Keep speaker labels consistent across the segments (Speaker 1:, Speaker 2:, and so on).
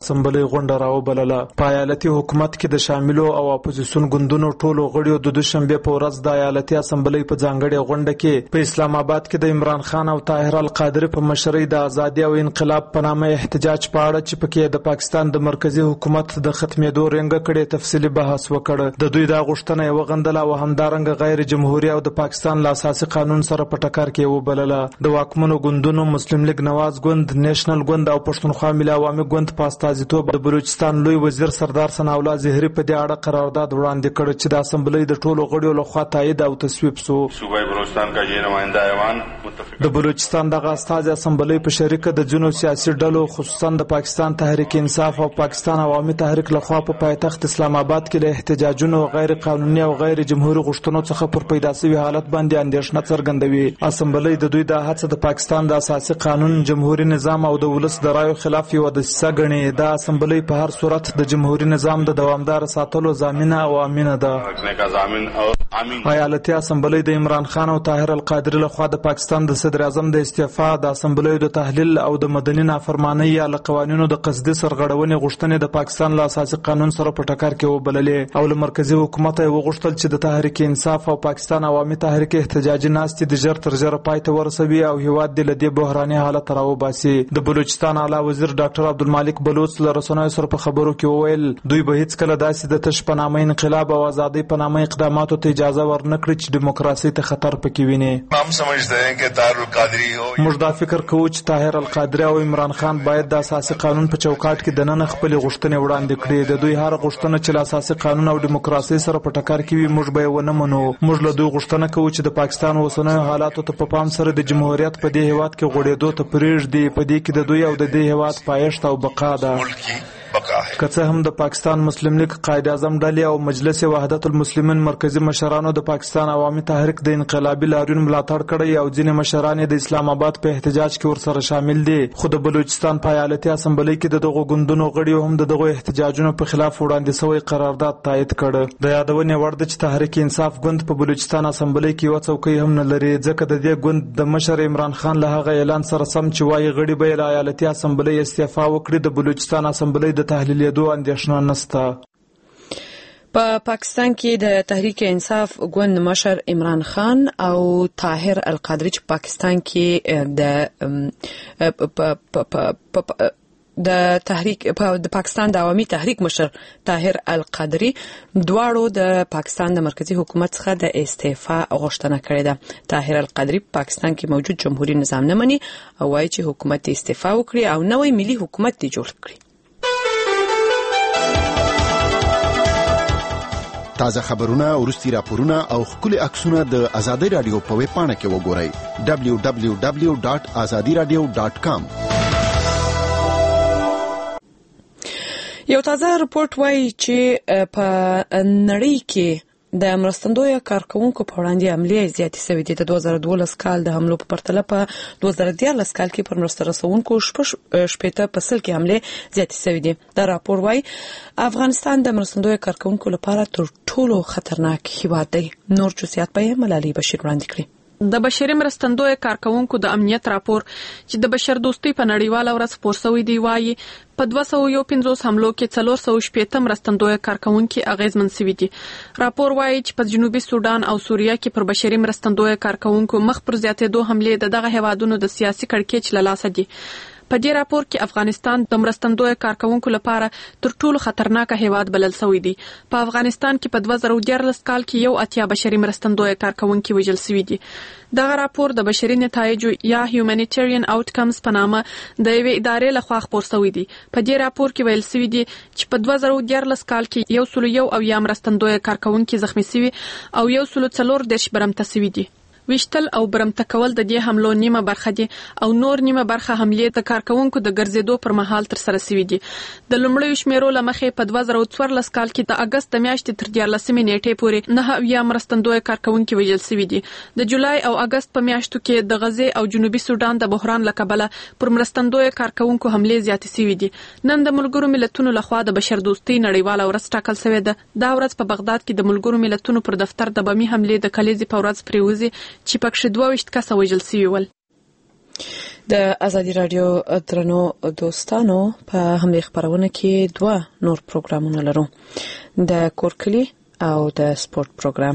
Speaker 1: اسمبلی غونډه راوبلله. په ایالتي حکومت کې د شاملو او اپوزیسیون ګوندونو ټولو غړیو د دوشنبه په ورځ د ایالتي اسمبلی په ځانګړې غونډه کې په اسلام آباد کې د عمران خان او طاهر القادری په مشرۍ د ازادي او انقلاب په نامه احتجاج په اړه چې پکې د پاکستان د مرکزی حکومت د ختمېدو رنګ کړي تفصیلی بحث وکړ. د دوی دا غوښتنه یو غندله او همدارنګه غیر جمهوریت او د پاکستان له اساسي قانون سره په ټکر کې وبلله. د واکمنو ګوندونو مسلم لیگ نواز ګوند، نېشنل ګوند او پښتونخوا ملي عوامي ګوند په استازیتوب د بلوچستان لوی وزیر سردار ثناءالله زهري په دې اړه قرارداد وړاندې کړ چې د اسمبلی د ټولو غړیو لخوا تایید او تصویب سو.
Speaker 2: صوبه بلوچستان کا یہ نمائندہ ایوان
Speaker 1: د بلوچستان دغه استازي اسمبلی په شریکه د جنو سیاسي ډلو خصوصا د پاکستان تحریک انصاف او پاکستان عوامي تحریک لخوا په پایتخت اسلام آباد کې له احتجاجونو غیر قانوني او غیر جمهوریت غوښتنو څخه پر پیدا شوی حالت باندې اندېښنه څرګندوي. اسمبلی د دوی د هڅه د پاکستان د اساسي قانون، جمهوریت نظام او د ولس د رایو خلاف یو دسیسه ګڼي. د اسمبلی په هر صورت د جمهوریت نظام د دوامدار ساتلو ضامنه او امینه ده. ایالتي اسمبلی د عمران خان او طاهر القادری لخوا د پاکستان د صدر اعظم د استعفا، د اسمبلی د تحلیل او د مدني نافرمانی یا له قوانینو د قصدي سرغړونې غوښتنې د پاکستان له اساسي قانون سره په ټکر کې وبللې او له مرکزی حکومت یې وغوښتل چې د تحریک انصاف او پاکستان عوامي تحریک احتجاجي ناستې د ژر تر ژره پای ته ورسوي او هیواد د لدې بحراني حالت راوباسي. د بلوچستان اعلی وزیر ډاکټر عبدالمالک بلوچ له رسنیو سره په خبرو کې وویل دوی به هیڅ کله داسې د تش په نامه انقلاب او ازادۍ په نامه اقداماتو ته اجازه ورنکړي چې دیموکراسي ته خطر پکې ویني.
Speaker 2: हम समझते हैं कि طاهر القادری हो.
Speaker 1: موږ دا فکر کوو چې طاهر القادری او عمران خان باید د اساسي قانون په چوکاټ کې دننه خپل غوښتنې وړاندې کړي. د دوی هر غوښتنه چې له اساسي قانون او دیموکراسي سره په ټکر کې وي موږ به یې ونه منو. موږ له دوی غوښتنه کوو چې د پاکستان اوسنیو حالاتو ته په پام سره د جمهوریت په دې هیواد کې غوړېدو ته پرېږدي. په دې کې د دوی او د دې هیواد پایښت او بقا ده. که څه هم د پاکستان مسلم لیگ قائد اعظم ډلې او مجلس وحدت المسلمین مرکزی مشرانو د پاکستان عوامي تحریک د انقلابي لاریون ملاتړ کړی او ځینې مشران د اسلام آباد په احتجاج کې ورسره شامل دي، خو د بلوچستان په ایالتي اسمبلی کې د دغو ګوندونو غړیو هم د دغو احتجاجونو په خلاف وړاندې شوی قرارداد تایید کړ. د یادونې وړ ده چې تحریک انصاف ګوند په بلوچستان اسمبلی کې یو څوکۍ هم نه لري، ځکه د دې ګوند د مشر عمران خان له هغه اعلان سره سم چې وایي غړي به له ایالتي اسمبلی استعفا وکړي د بلوچستان اسمبلی د تحلیلیدو اندېښنه نشته.
Speaker 3: په پاکستان کې د تحریک انصاف ګوند مشر عمران خان او طاهر القادری چې پاکستان کې د پاکستان د عوامي تحریک مشر طاهر القادری دواړو د پاکستان د مرکزی حکومت څخه د استعفا غوښتنه کړې ده. طاهر القادری په پاکستان کې موجود جمهوریت نظام نه مني او وايي چې حکومت استعفا وکړي او نوې ملي حکومت دی جوړ کړي.
Speaker 4: تازه خبرونه، ورستي راپورونه او خولي عکسونه د آزادۍ رادیو په ویب پاڼه کې وګورئ www.azadiradio.com.
Speaker 3: یو تازه رپورت وایي چې په نړۍ کې د مرستندویه کارکونکو په وړاندې حملې زیاتې شوې دي. د 2012 کال د حملو په پرتله په 2014 کال کې پر مرسته رسونکو 60% کې حملې زیاتې شوې دي. دا راپور وایي افغانستان د مرستندویه کارکونکو لپاره تر ټولو خطرناک هیواد دی. نور جزئیات به ملالۍ بشیر وړاندې کړي.
Speaker 5: د بشري مرستندویه کارکونکو د امنیت راپور چې د بشر دوستۍ په نړیواله ورځ خپور شوی دی وایي په 251 حملو کې 460 مرستندویه کارکونکي اغیزمن شوي دي. راپور وایي چې په جنوبي سودان او سوریه کې پر بشري مرستندویه کارکونکو مخ پر زیاتېدو حملې د دغه هیوادونو د سیاسي کړکېچ له لاسه دي. په دې راپور کې افغانستان د مرستندویه کارکونکو لپاره تر ټولو خطرناک هیواد بلل شوی دی. په افغانستان کې په 2014 کال کې 80 بشري مرستندویه کارکونکي وژل شوي دي. دغه راپور د بشري نتایجو یا هیومانیټریان آوټکمز په نامه د یوې ادارې لخوا خپور شوی دی. په دې راپور کې ویل شوی دی چې په 2014 کال کې 101 مرستندویه کارکونکي زخمی شوي او 140 برمته شوي دي. ویشتل او برمته کول د دې حملو نیمه برخه دي او نور نیمه برخه حملې د کارکونکو د ګرځېدو پر مهال تر سره شوي دي. د لومړیو شمیرو له مخې په 2014 کال کې د اګست د میاشتې تر 14 نیټې پورې 9 مرستندویه کارکونکي وژل شوي دي. د جولای او اګست په میاشتو کې د غزې او جنوبي سودان د بحران له کبله پر مرستندویه کارکونکو حملې زیاتې شوي دي. نن د ملګرو ملتونو لخوا د بشر دوستۍ نړیواله ورځ ټاکل شوې ده. دا ورځ په بغداد کې د ملګرو ملتونو پر دفتر د بمي حملې د کلیزې په ورځ پریوزي چې پکښې 22 کسه وژل شوي ول.
Speaker 3: د ازادي رادیو درنو دوستانو په همدې خبرونه کې 2 نور پروګرامونه لرو د کورکلی او د سپورت پروګرام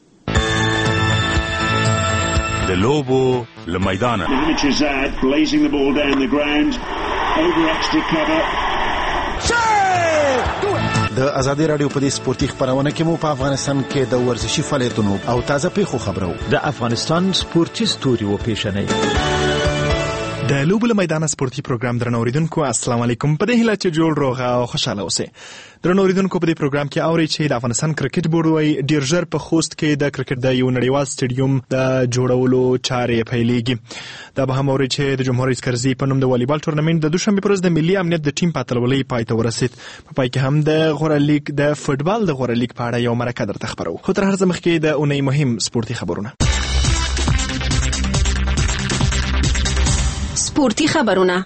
Speaker 6: د لوبو لمیدانه blazing the ball down the ground over extra cover
Speaker 4: د ازادي رادیو په دې سپورتي خبرونه کې مو په افغانستان کې د ورزشي فعالیتونو او تازه پیښو خبرو
Speaker 7: د افغانستان سپورتي ستوري و پیښنې
Speaker 8: د لوبو له میدان سپورتي پروګرام درنو اوریدونکو السلام علیکم. په دې هیله چې جوړ روغ او خوشاله اوسئ. درنو اوریدونکو په دې پروګرام کې اوري چې د افغانستان کرکټ بورډ وايي ډیر ژر په خوست کې د کرکټ د یو نړیوال سټیډیوم د جوړولو چارې پیلېږي. دا به هم اوري چې د جمهور رئیس کرزي په نوم د والیبال ټورنمنت د دوشنبه پر ورځ د ملي امنیت د ټیم په اتلولۍ پای ته ورسید. په پای کې هم د غوره لیګ د فوتبال د غوره لیګ په اړه یو مرکه درته خبرو. خو تر هر څه مخکې د اونۍ مهم سپورتي خبرونه.
Speaker 9: سپورتي خبرونه.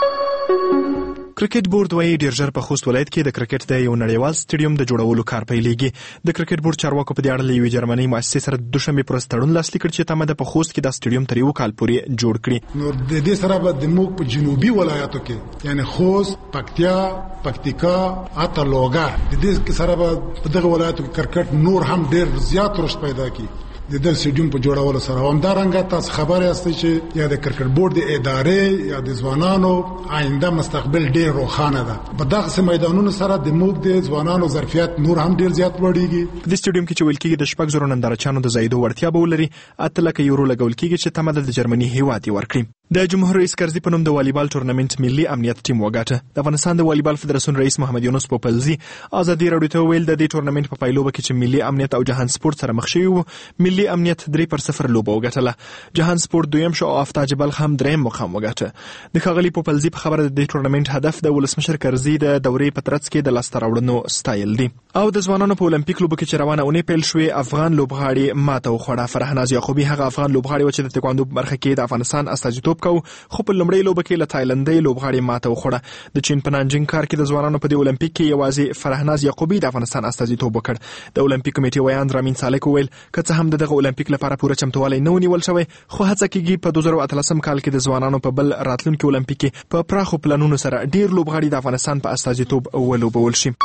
Speaker 8: کرکټ بورډ وايي ډیر ژر په خوست ولایت کې د کرکټ د یو نړیوال سټیډیوم د جوړولو کار پیلېږي. د کرکټ بورډ چارواکو په دې اړه له یوې جرمني مؤسسې سره د دوشنبه پر ورځ تړون لاسلیک کړ چې تمه ده په خوست کې د سټیډیوم تر یو کال پورې جوړ کړي.
Speaker 10: نو د دې سره به د موږ په جنوبي ولایتو کې یعنی خوست، پکتیا، پکتیکا، اته لوګر د دې سره به په دغه ولایتو کې کرکټ نور هم ډیر زیات رشد پیدا کړي. د دې سټیډیوم په جوړولو سره همدارنګه تاسو خبر یاستئ چې یا د کرکټ بورډ د ادارې یا د ځوانانو آینده مستقبل ډیر روښانه ده. په دغه میدانونو سره د موږ د ځوانانو ظرفیت نور هم ډیر زیات لوړیږي.
Speaker 8: په دې سټیډیوم کې چې ویل کېږي د 6,000 نندارچیانو د زیاتو وړتیا به ولري. 8 لک یورو لګول کېږي چې تمه د جرمني هیواد ورکړي. د جمهور رئیس کرزي په نوم د والیبال ټورنمنت ملي امنیت ټیم وګاټه. د افغانستان د والیبال فدراسیون رئیس محمد یونس پوپلزي ازادي رادیو ته ویل د دې ټورنمنت په پایلوبه کې چې ملي امنیت او جهان سپورت سره مخ شوی وو، ملي امنیت 3-0 لوبه وګټله. جهان سپورت دویم شو او افتاج بلخ هم دریم مقام وګاټه. د ښاغلي پوپلزي په خبره د دې ټورنمنت هدف د ولسمشر کرزي د دورې په ترڅ کې د لاسته راوړنو ستایل دي. او د ځوانانو په اولمپیک لوبه کې چې روانه اونۍ پیل شوې افغان لوبغاړي ماته وخوړه. فرحناز یعقوبی هغه افغان لوبغاړي و چې د تکواندو په برخه کې د افغانستان استازیتوب کوي، خو په لومړی لوبه کې له تایلندي لوبغاړي ماته وخوړه. د چین په نانجنګ ښار کې د ځوانانو په دې اولمپیک کې یوازې فرحناز یعقوبی د افغانستان استازیتوب وکړ. د اولمپیک کمیټې ویاند رامین سالک وویل که څه هم دغه اولمپیک لپاره پوره چمتووالی نه ونیول شوی، خو هڅه کېږي په 2013 کال کې د ځوانانو په بل راتلونکي اولمپیک کې په پراخو پلانونو سره ډیر لوبغاړي د افغانستان په استازیتوب ولوبول شي.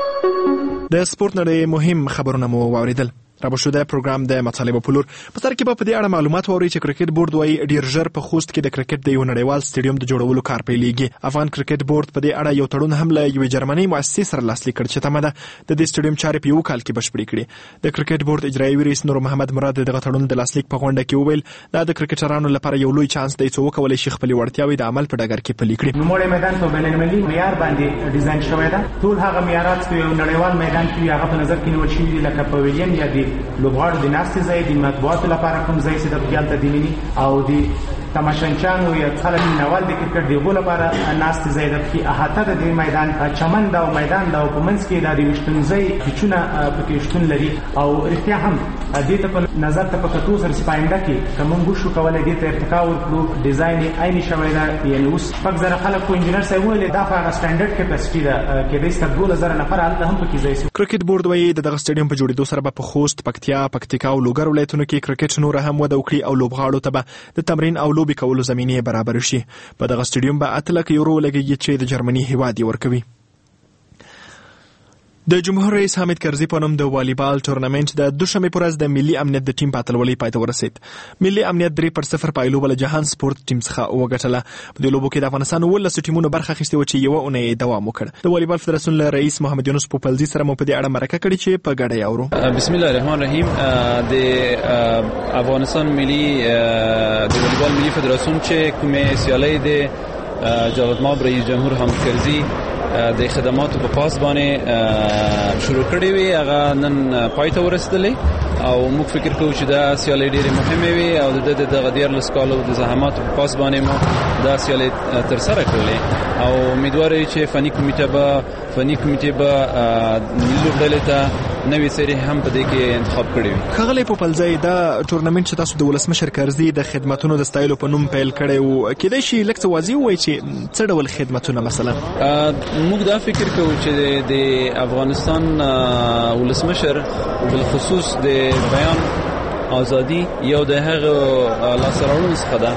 Speaker 8: د سپورت نړۍ مهم خبرونه مو واوریدل. را بشوده پروګرام د مطالبه په لور په سر کې په دې اړه معلومات ووري چې کرکټ بورډ وايي ډیر ژر په خوست کې د کرکټ د یو نړیوال سټیډیوم د جوړولو کار پیلېږي. افغان کرکټ بورډ په دې اړه یو تړون هم له یوې جرمني مؤسسې سره لاسلیک کړ چې تمه ده د دې سټیډیوم چارې په یو کال کې بشپړې کړي. د کرکټ بورډ اجرایي رئیس نور محمد مراد دغه تړون د لاسلیک په غونډه کې وویل دا د کرکټرانو لپاره یو لوی چانس دی چې وکولای شي خپل وړتیاوې د عمل په ډګر کې پلي کړي.
Speaker 11: نوموړی میدان په بین‌المللي معیار باندې ډیزاین شوی دی. ټول هغه معیارات چې یو نړیوال میدان کې هغه په نظر کې نیول شوي دي، لکه پویلین یا د لوبغاړو ناستې ځای د مطبوعاتو لپاره کوم ځای چې د خیال تدینی او د تماشانچانو یا خلک نوال د کرکټ دیغو لپاره ناستې ځای د کې احاطه د دې میدان چمن دا او میدان دا او په منځ کې د وشتونځي پچونه پکې شتون لري. او رښتیا هم دې ته په نظر ته په کتو سره سپاینده کې کوم شو کولای دي ته ارتقا ورکړو. ډیزاین یې عیني شوی دی، یعنی اوس پک زره خلک کو انجنیر صاحب ویل دا په سټانډرډ کیپاسټي ده کې د 12,000 نفر هم پکې ځای.
Speaker 8: کرکټ بورډ وايي دغه سټیډیوم په جوړېدو سره په خوست، پکتیا، پکتیکا او لوګر ولایتونو کې کرکټ نور هم وده وکړي او لوبغاړو ته به د تمرین او لوبي کولو زمینه برابر شي. په دغه سټیډیوم به 8 لک یورو لګیږي چې د جرمني هیواد ورکوي. د جمهور رئیس حامد کرزي په نوم د والیبال ټورنمنت د دوشنبه پر ورځ د ملي امنیت د ټیم په اتلولۍ پای ته ورسید. ملي امنیت 3-0 پایلوبه له جهان سپورت ټیم څخه وګټله. په دې لوبو کې د افغانستان 19 ټیمونو برخه اخیستې و چې یو اونۍ دوام وکړ. د والیبال فدراسیون له رئیس محمد یونس پوپلزي سره مو په دې اړه مرکه کړې چې په ګډه یاورو.
Speaker 12: بسم الله الرحمن الرحیم. د افغانستان ملي د والیبال ملي فدراسیون چې کومه سیالۍ د جواد ماب رئیس جمهور حامد کرزي د خدماتو په پاس باندې شروع کړې وي هغه نن پای ته ورسېدلې او موږ فکر کوو چې دا سیالۍ ډېرې مهمې وي او د دغه 14 کالو د زحماتو په پاس باندې مو دا سیالۍ ترسره کړلې او امیدوار یو چې فني کمیټې به ملي لوبډلې ته نوې سری هم په دې کې انتخاب کړی وي.
Speaker 8: ښاغلی پوپلزی دا ټورنمنت چې تاسو د ولسمشر کرزي د خدماتونو د ستایلو په نوم پیل کړی و کېدای شي لږ څه واضح ووایي چې څه ډول خدمتونه مثلا؟
Speaker 12: موږ دا فکر کوو چې د افغانستان ولسمشر بالخصوص د بیان ازادي یو د هغه لاسته راوړنو څخه ده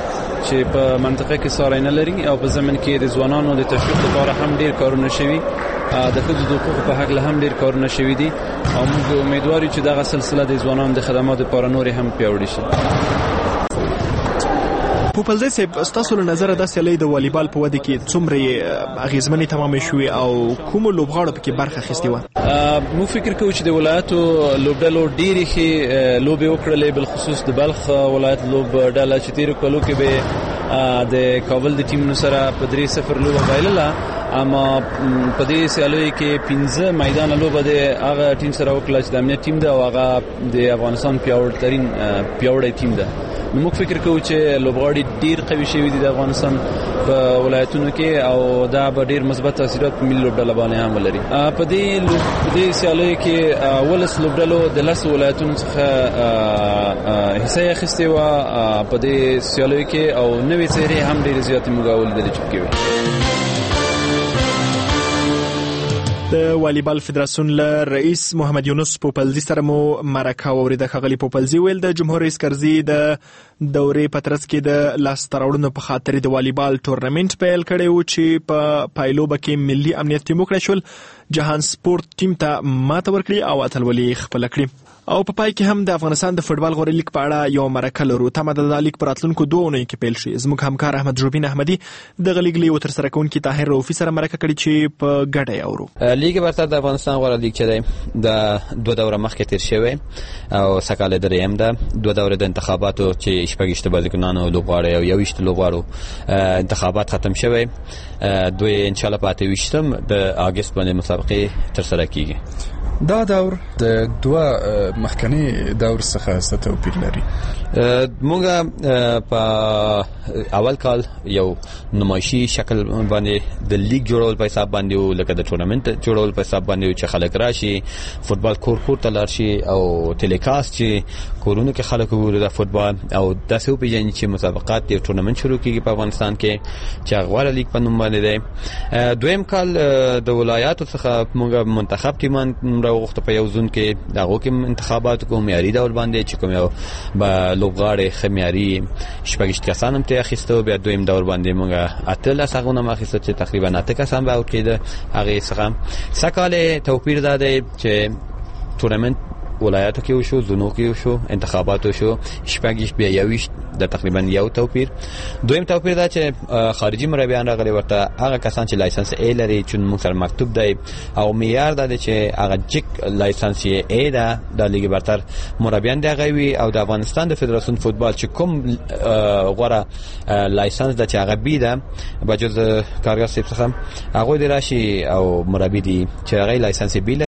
Speaker 12: چې په منطقه کې ساري نه لري او په زمن کې د ځوانانو د تشویق لپاره هم ډیر کارونه شوي د ښځو د حقوقو په حق له هم ډیر کارونه شوي دي او موږ امیدوار یو چې دغه سلسله د ځوانانو د خدماتو لپاره نور هم پیاوړې شي.
Speaker 8: پوپلزی صاحب ستاسو له نظره د سیالۍ د والیبال په وده کې څومره اغیزمنې تمامې شوې او کوم لوبغاړو پکې برخه اخیستې وه؟
Speaker 12: مو فکر کوو چې د ولایتو لوبډلو ډېرې ښې لوبې وکړلې، بالخصوص د بلخ ولایت لوبډله چې تېرو کلو کې به د کابل د ټیم سره په 3-0 لوبه بایلله، اما په دې سیالیو کې 15 میدان لوبه د هغه ټیم سره وکړه چې د امنیت ټیم ده او هغه د افغانستان پیاوړی ټیم ده. نو موږ فکر کوو چې لوبغاړي ډیر قوي شوي دي د افغانستان په ولایتونو کې او دا به ډیر مثبت تاثیرات په ملي لوبډله باندې هم ولري. په دې سیالیو کې ولس لوبډلو د 10 ولایتونو څخه حصه اخیستې وه په دې سیالیو کې او نوې څېرې هم ډېرې زیاتې موږ ولیدلې چې پکې وې.
Speaker 8: د والیبال فدراسیون له رئیس محمد یونس پوپلزی سره مو مرکه اوریده. ښاغلي پوپلزی ویل د جمهور رئیس کرزي د دورې په ترڅ کې د لاسته راوړنو په خاطر د والیبال تورنمنت پیل کړی و چې په پایلوبه کې ملي امنیت ټیم وکړی شول، جهان سپورت ټیم ته ماته ورکړي او اتلولي خپله کړي. او په پای کې هم د افغانستان د فوټبال غوري لیګ په اړه یو مرکه لرو. تمه ده د لیګ په راتلونکو 2 اونیو کې پیل شي. زموږ همکار احمد جوبین احمدي د لیګ لیو ترسره کوونکي طاهر رؤفي سره مرکه کړې چې په ګډه یې اورو.
Speaker 9: لیګ برتر د افغانستان غوره لیګ چې دی د 2 دوره مخکې تیر شوی او سکاله دریم ده. 2 دوره د انتخاباتو چې شپږ بازیکنانو لوبغاړي او 21 لوبغاړو انتخابات ختم شوی. دوی ان شاء الله په 28 د اگست باندې مسابقه ترسره کیږي.
Speaker 13: دا دور د 2 مخکنی دور څخه څه توپیر لري؟
Speaker 9: موږ په اول کال یو نمایشي شکل باندې د لیګ جوړول په حساب باندې او لکه د ټورنمنت جوړول په حساب باندې چې خلک راشي فوتبال کور ته لار شي او ټیلیکاست چې کورونو کې خلک وګوري د فوتبال او داسې په جن چې مسابقات د ټورنمنت شروع کیږي په افغانستان کې چې غوړه لیګ په نوم باندې دی. دویم کال د ولایاتو څخه موږ منتخب ټیمان راوغوښته په یو ځون کې دغه کوم انتخابات کوم معیاري ډول باندې چې کوم یو لوبغاړي خمیاري شپږ کسان هم ته اخیستو. بیا دویم دور باندې موږ اتل څنګه اخیستو چې تقریبا 9 کسان به وکړي. هغه څخه سکاله توپیر داده چې تورنمنت ولایاتو کې وشو، زونو کې وشو، انتخابات وشو، شپږ بیا یويش د تقریبا یو توپیر. دویم توپیر دا چې خارجي مربیان راغلي ورته هغه کسان چې لایسنس ای لري چې موږ سره مکتوب دی او معیار دا چې هغه جک لایسنس ای ده د لیګ برتر مربیان دی غوي او د افغانستان د فدراسیون فوتبال چې کوم غوړه لایسنس د چې هغه بي ده بجز کارګر سیب څخه هغه دی راشي او مربي دی چې هغه لایسنس بي